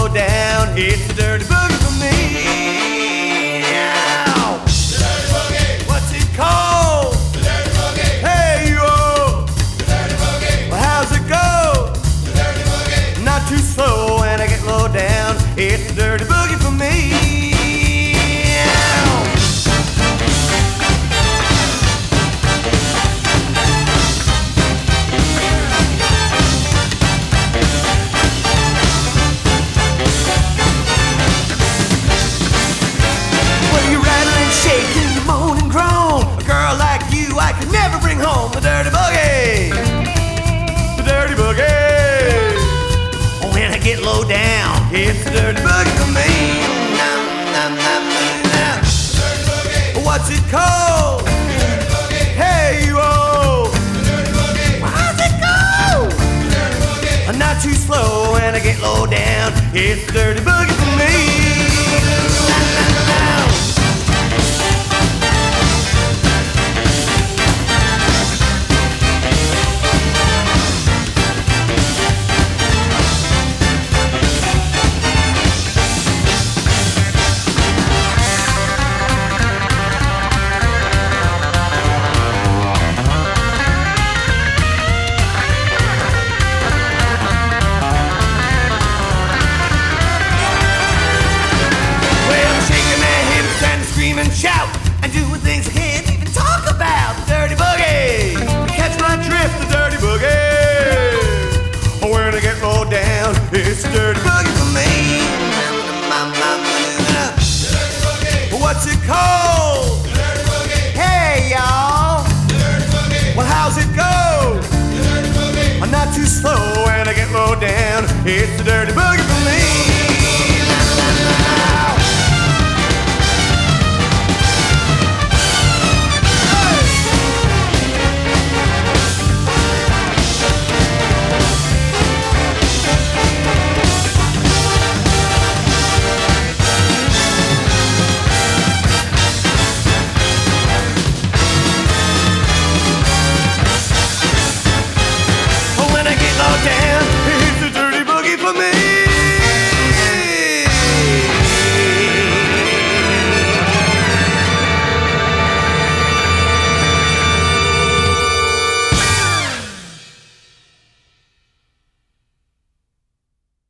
low down, it's the dirty boogie for me. Ow. The dirty boogie. What's it called? The dirty boogie. Hey, yo. The dirty boogie. Well, how's it go? The dirty boogie. Not too slow when I get low down, it's the dirty boogie for me. I could never bring home the dirty boogie. The dirty boogie. When I get low down, it's the dirty boogie for me. The dirty boogie. What's it called? The dirty boogie. Hey, you oh. The dirty boogie. How's it go? The dirty boogie. I'm not too slow when I get low down, it's the dirty boogie for me. And shout and doing things I can't even talk about. The dirty boogie. Catch my drift, the dirty boogie. When I get low down, it's the dirty boogie for me. The dirty boogie. What's it called? The dirty boogie. Hey, y'all. The dirty boogie. Well, how's it go? The dirty boogie. I'm not too slow when I get low down. It's the dirty boogie.